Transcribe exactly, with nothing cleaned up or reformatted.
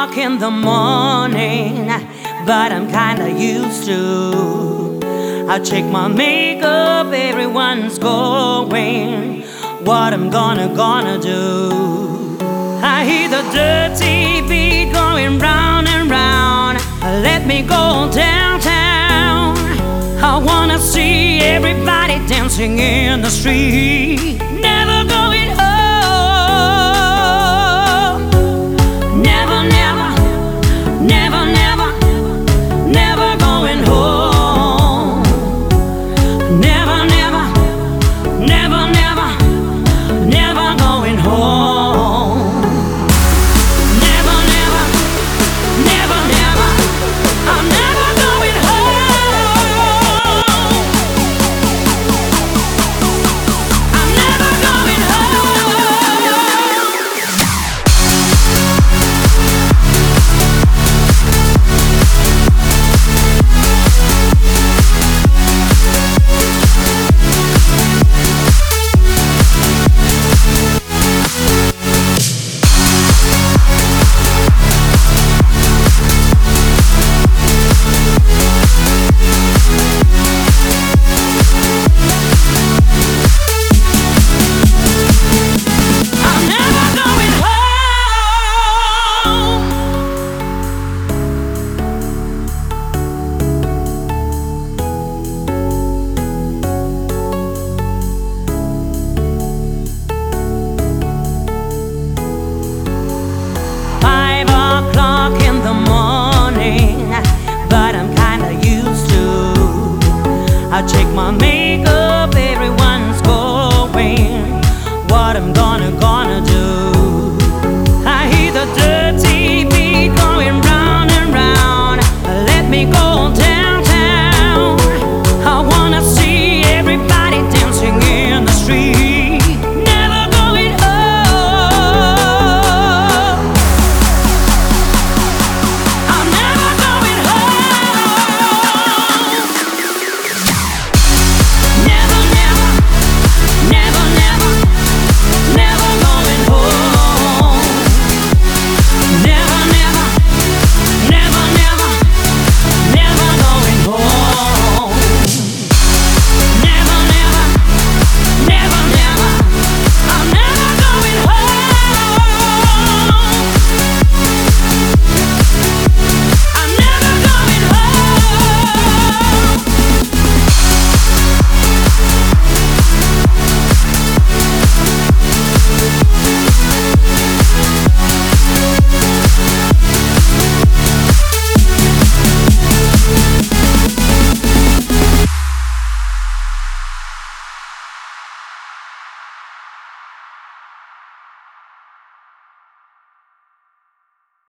o'clock in the morning, but I'm kinda used to. I check my makeup, everyone's going. What I'm gonna, gonna do? I hear the dirty beat going round and round. Let me go downtown. I wanna see everybody dancing in the street. Never going home. Never, never, never, never, never going home. Never, never, never, never, never going home. Never, never, never, never, I'm never going home. I'm never going home. I'm never going home. Five o'clock in the morning, but I'm kinda used to. I check my makeup, everyone's going. What I'm gonna, gonna do? I hear the dirt